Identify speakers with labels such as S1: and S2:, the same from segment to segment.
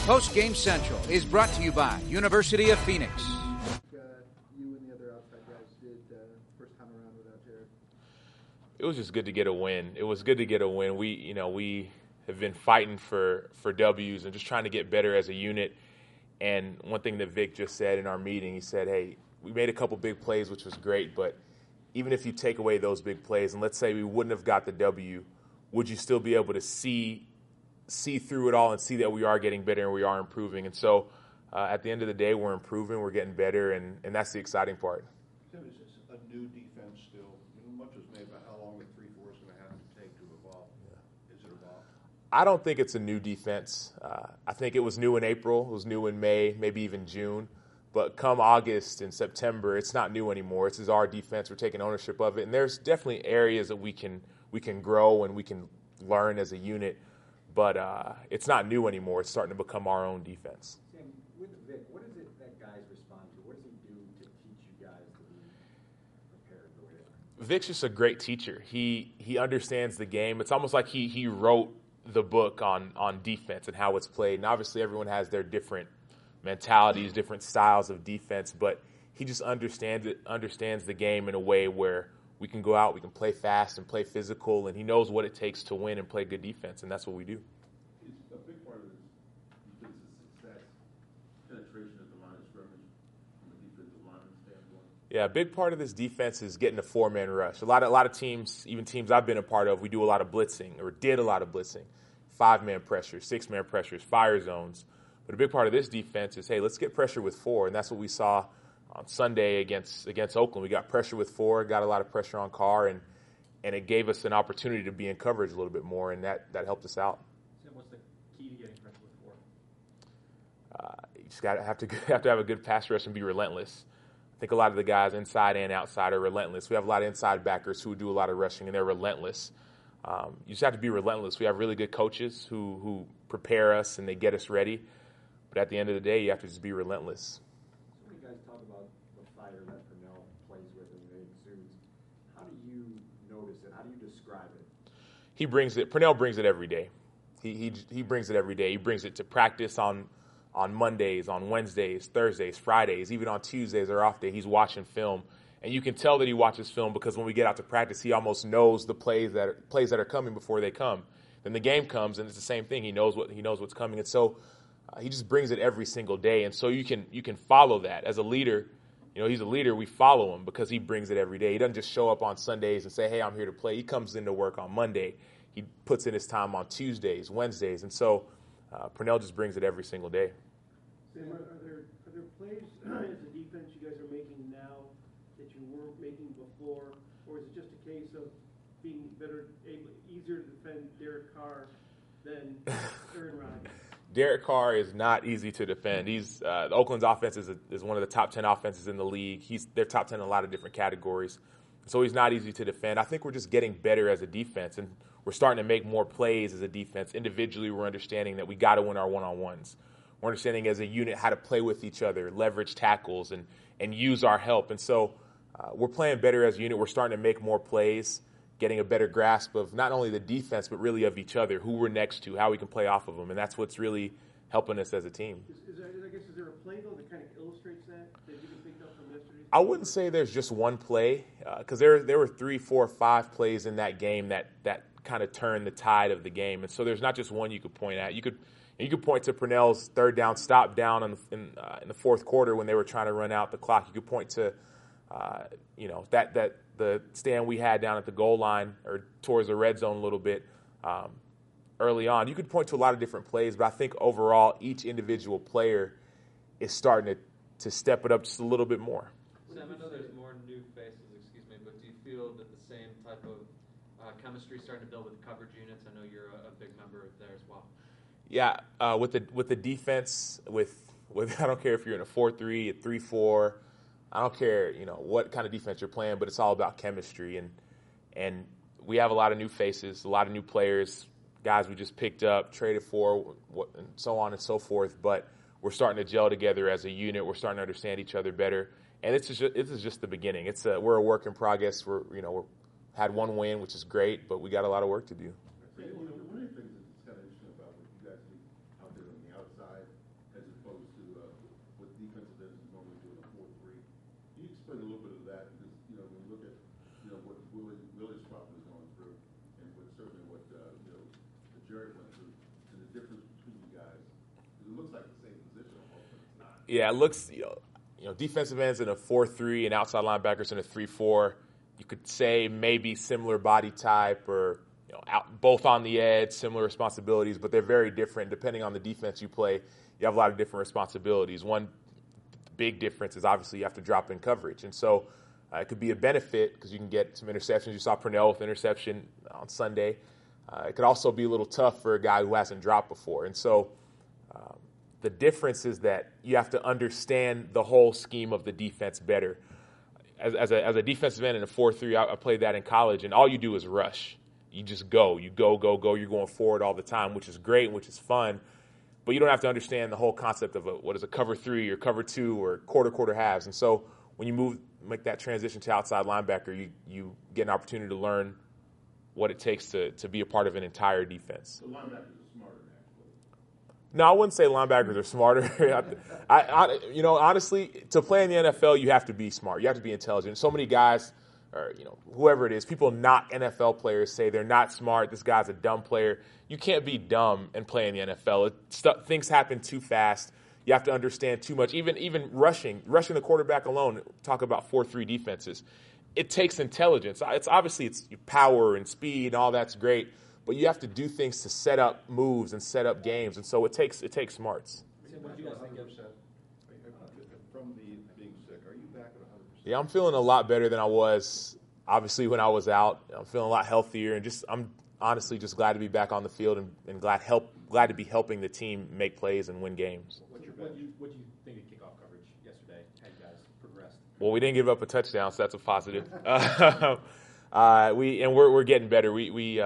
S1: Post Game Central is brought to you by University of Phoenix.
S2: You and the other outside guys did first time around without Jared.
S3: It was just good to get a win. It was good to get a win. We have been fighting for W's and just trying to get better as a unit. And one thing that Vic just said in our meeting, he said, hey, we made a couple big plays, which was great, but even if you take away those big plays, and let's say we wouldn't have got the W, would you still be able to see through it all and see that we are getting better and we are improving? And so at the end of the day, we're improving, we're getting better, and that's the exciting part.
S4: Tim, is this a new defense still? Much was made about how long the 3-4 is going to have to take to evolve. Yeah. Is it evolved?
S3: I don't think it's a new defense. I think it was new in April, it was new in May, maybe even June. But come August and September, it's not new anymore. This is our defense. We're taking ownership of it. And there's definitely areas that we can grow and we can learn as a unit. But it's not new anymore. It's starting to become our own defense.
S5: Sam, with Vic, what is it that guys respond to? What does he do to teach you guys to be prepared the way they are?
S3: Vic's just a great teacher. He understands the game. It's almost like he wrote the book on defense and how it's played. And obviously everyone has their different mentalities, different styles of defense, but he just understands the game in a way where we can go out, we can play fast and play physical, and he knows what it takes to win and play good defense, and that's what we do.
S6: Is a big part of this defense's success penetration at the line of scrimmage from a defensive lineman standpoint?
S3: Yeah, a big part of this defense is getting a four-man rush. A lot of teams, even teams I've been a part of, we do a lot of blitzing or did a lot of blitzing, 5-man pressures, 6-man pressures, fire zones. But a big part of this defense is, hey, let's get pressure with 4, and that's what we saw on Sunday against Oakland. We got pressure with 4, got a lot of pressure on Carr, and it gave us an opportunity to be in coverage a little bit more, and that helped us out.
S5: Sam, what's the key to getting pressure with 4?
S3: You just have to have a good pass rush and be relentless. I think a lot of the guys inside and outside are relentless. We have a lot of inside backers who do a lot of rushing, and they're relentless. You just have to be relentless. We have really good coaches who prepare us and they get us ready. But at the end of the day, you have to just be relentless.
S5: So many guys talk about the fire that Purnell plays with and it exudes. How do you notice it? How do you describe it?
S3: He brings it. Purnell brings it every day. He brings it every day. He brings it to practice on Mondays, on Wednesdays, Thursdays, Fridays, even on Tuesdays or off day. He's watching film, and you can tell that he watches film because when we get out to practice, he almost knows the plays that are coming before they come. Then the game comes, and it's the same thing. He knows what's coming, and so. He just brings it every single day, and so you can follow that as a leader. He's a leader. We follow him because he brings it every day. He doesn't just show up on Sundays and say, "Hey, I'm here to play." He comes into work on Monday. He puts in his time on Tuesdays, Wednesdays, and so Purnell just brings it every single day.
S7: Sam, are there plays as a defense you guys are making now that you weren't making before, or is it just a case of being easier to defend Derek Carr than Aaron Rodgers?
S3: Derek Carr is not easy to defend. The Oakland's offense is one of the top 10 offenses in the league. They're top 10 in a lot of different categories. So he's not easy to defend. I think we're just getting better as a defense, and we're starting to make more plays as a defense. Individually, we're understanding that we got to win our one-on-ones. We're understanding as a unit how to play with each other, leverage tackles, and use our help. And so we're playing better as a unit. We're starting to make more plays, getting a better grasp of not only the defense, but really of each other, who we're next to, how we can play off of them. And that's what's really helping us as a team.
S7: Is there a play, though, that kind of illustrates that you can pick up from yesterday?
S3: I wouldn't say there's just one play because there were 3, 4, 5 plays in that game that kind of turned the tide of the game. And so there's not just one you could point at. You could point to Purnell's third down stop down in the fourth quarter when they were trying to run out the clock. You could point to that the stand we had down at the goal line or towards the red zone a little bit early on. You could point to a lot of different plays, but I think overall each individual player is starting to step it up just a little bit more.
S8: Sam, I know there's more new faces, but do you feel that the same type of chemistry starting to build with coverage units? I know you're a big member there as well.
S3: Yeah, with the defense, with I don't care if you're in a 4-3, a 3-4, I don't care, what kind of defense you're playing, but it's all about chemistry. And we have a lot of new faces, a lot of new players, guys we just picked up, traded for, and so on and so forth. But we're starting to gel together as a unit. We're starting to understand each other better. And this is just the beginning. We're a work in progress. We're had one win, which is great, but we got a lot of work to do.
S6: One of the things that's kind of interesting about what you guys do out there on the outside explain a little bit of that because when you look at what Willie Swafford is going through, and certainly what Jerry went through, and the difference between you guys. It looks like the same position, but it's not.
S3: Yeah, it looks defensive ends in a 4-3 and outside linebackers in a 3-4. You could say maybe similar body type or both on the edge, similar responsibilities, but they're very different depending on the defense you play. You have a lot of different responsibilities. One big difference is obviously you have to drop in coverage, and so it could be a benefit because you can get some interceptions. You saw Purnell with interception on Sunday. It could also be a little tough for a guy who hasn't dropped before, and so the difference is that you have to understand the whole scheme of the defense better. As a defensive end in a 4-3, I played that in college, and all you do is rush. You just go. You go. You're going forward all the time, which is great, which is fun. But you don't have to understand the whole concept of what is a cover 3 or cover 2 or quarter halves. And so when you make that transition to outside linebacker, you get an opportunity to learn what it takes to be a part of an entire defense.
S6: The linebackers are smarter than actually.
S3: No, I wouldn't say linebackers are smarter. Honestly, to play in the NFL, you have to be smart. You have to be intelligent. So many guys, or whoever it is, people not NFL players say they're not smart. This guy's a dumb player. You can't be dumb and play in the NFL. Things happen too fast. You have to understand too much. Even rushing the quarterback alone. Talk about 4-3 defenses. It takes intelligence. It's obviously power and speed and all that's great, but you have to do things to set up moves and set up games, and so it takes smarts.
S5: What do you guys think of?
S4: From the being sick, are you back at 100%?
S3: Yeah, I'm feeling a lot better than I was, obviously, when I was out. I'm feeling a lot healthier, and I'm honestly just glad to be back on the field and glad to be helping the team make plays and win games.
S5: What do you think of kickoff coverage yesterday? How you guys progressed?
S3: Well, we didn't give up a touchdown, so that's a positive. We're getting better. We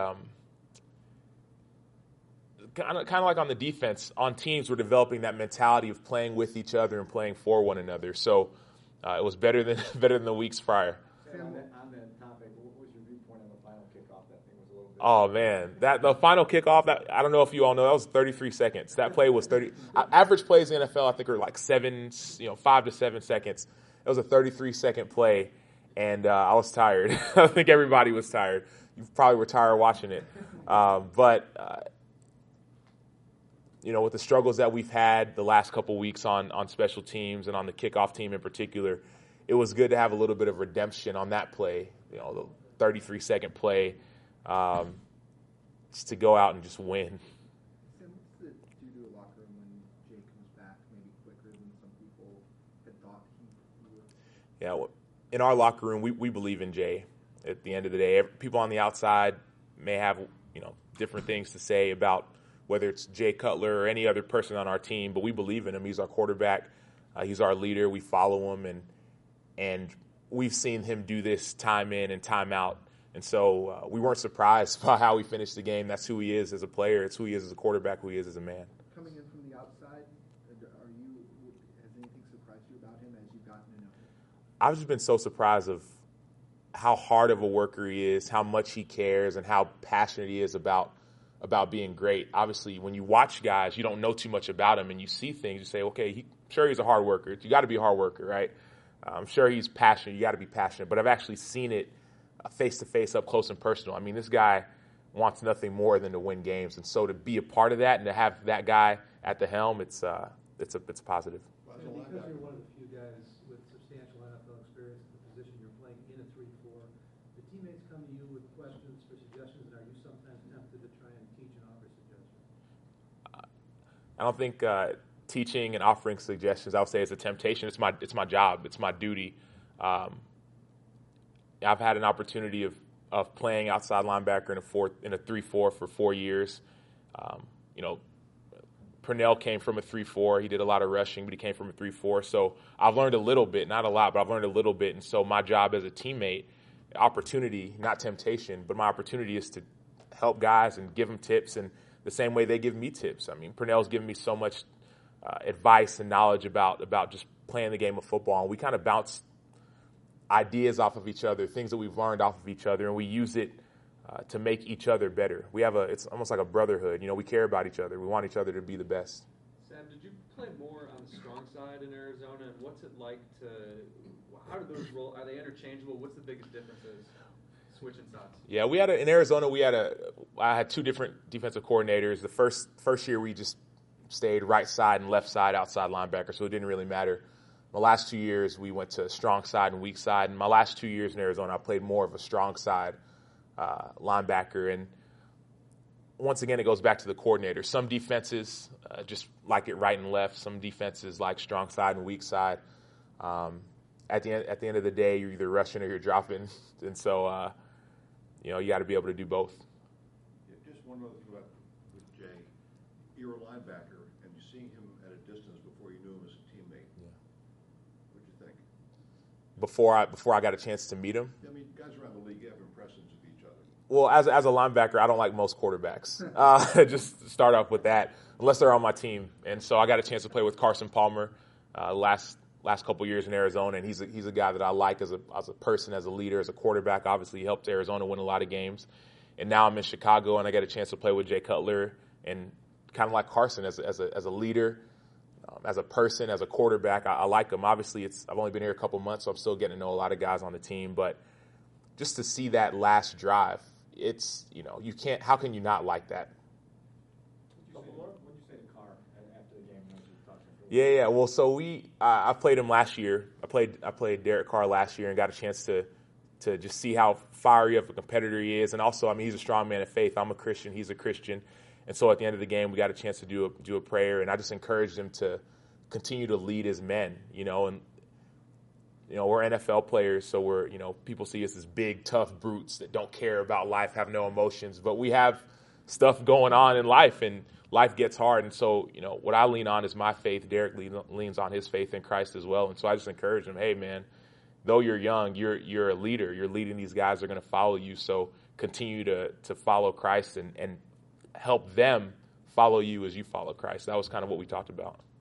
S3: kind of like on the defense, on teams, we're developing that mentality of playing with each other and playing for one another. So it was better than the weeks prior.
S5: On that topic, what was your viewpoint on the final kickoff? That thing was a little bit.
S3: Oh man, the final kickoff. I don't know if you all know, that was 33 seconds. That play was 30. Average plays in the NFL, I think, are like 5 to 7 seconds. It was a 33-second play, and I was tired. I think everybody was tired. You probably were tired watching it, but. With the struggles that we've had the last couple weeks on special teams and on the kickoff team in particular, it was good to have a little bit of redemption on that play, the 33-second play, just to go out and just win.
S2: Sam, what's the do-do locker room when Jay comes back maybe quicker than some people had thought he would?
S3: Yeah, well, in our locker room, we believe in Jay. At the end of the day, people on the outside may have different things to say about whether it's Jay Cutler or any other person on our team, but we believe in him. He's our quarterback. He's our leader. We follow him, and we've seen him do this time in and time out. And so we weren't surprised by how he finished the game. That's who he is as a player. It's who he is as a quarterback, who he is as a man.
S2: Coming in from the outside, has anything surprised you about him as you've gotten to know him?
S3: I've just been so surprised of how hard of a worker he is, how much he cares, and how passionate he is about being great. Obviously, when you watch guys, you don't know too much about him, and you see things, you say, okay, sure he's a hard worker. You got to be a hard worker, right? I'm sure he's passionate. You got to be passionate. But I've actually seen it face-to-face, up close and personal. I mean, this guy wants nothing more than to win games. And so to be a part of that and to have that guy at the helm, it's a positive.
S2: And because you're one of the few guys with substantial NFL experience in the position you're playing in a 3-4, the teammates come to you with questions for suggestions, and are you sometimes tempted to try and teach and offer suggestions?
S3: I don't think teaching and offering suggestions, I would say, is a temptation. It's my job. It's my duty. I've had an opportunity of playing outside linebacker in a 3-4 for 4 years. Purnell came from a 3-4. He did a lot of rushing, but he came from a 3-4. So I've learned a little bit, not a lot, but I've learned a little bit. And so my job as a teammate, opportunity, not temptation, but my opportunity is to help guys and give them tips in the same way they give me tips. I mean, Purnell's given me so much advice and knowledge about just playing the game of football. And we kind of bounce ideas off of each other, things that we've learned off of each other, and we use it to make each other better. It's almost like a brotherhood. We care about each other. We want each other to be the best.
S8: Sam, did you play more on the strong side in Arizona, and what's it like to? How do those roll? Are they interchangeable? What's the biggest differences switching sides?
S3: Yeah, in Arizona I had two different defensive coordinators. The first year we just stayed right side and left side outside linebacker, so it didn't really matter. My last 2 years we went to strong side and weak side, and my last 2 years in Arizona I played more of a strong side linebacker. And once again, it goes back to the coordinator. Some defenses just like it right and left. Some defenses like strong side and weak side. At the end of the day, you're either rushing or you're dropping, and so you got to be able to do both.
S4: Yeah, just one other thought with Jay. You're a linebacker, and you're seeing him at a distance before you knew him as a teammate.
S3: Yeah.
S4: What'd you think?
S3: Before I got a chance to meet him.
S4: I mean, guys around the league have impressions of each other.
S3: Well, as a linebacker, I don't like most quarterbacks. Just to start off with that, unless they're on my team. And so I got a chance to play with Carson Palmer last couple years in Arizona, and he's a guy that I like as a person, as a leader, as a quarterback. Obviously, he helped Arizona win a lot of games. And now I'm in Chicago, and I get a chance to play with Jay Cutler, and kind of like Carson as a leader, as a person, as a quarterback. I like him. Obviously, I've only been here a couple months, so I'm still getting to know a lot of guys on the team. But just to see that last drive, it's you can't. How can you not like that?
S5: What did you say to Carr after the game when you talked to him?
S3: Yeah. Well, so I played him last year. I played Derek Carr last year and got a chance to just see how fiery of a competitor he is. And also, I mean, he's a strong man of faith. I'm a Christian. He's a Christian. And so at the end of the game, we got a chance to do a prayer, and I just encouraged him to continue to lead his men. And we're NFL players, so we're people see us as big, tough brutes that don't care about life, have no emotions. But we have stuff going on in life, and life gets hard. And so, what I lean on is my faith. Derek leans on his faith in Christ as well. And so I just encourage him, hey, man, though you're young, you're a leader. You're leading these guys. They're going to follow you. So continue to follow Christ and help them follow you as you follow Christ. That was kind of what we talked about.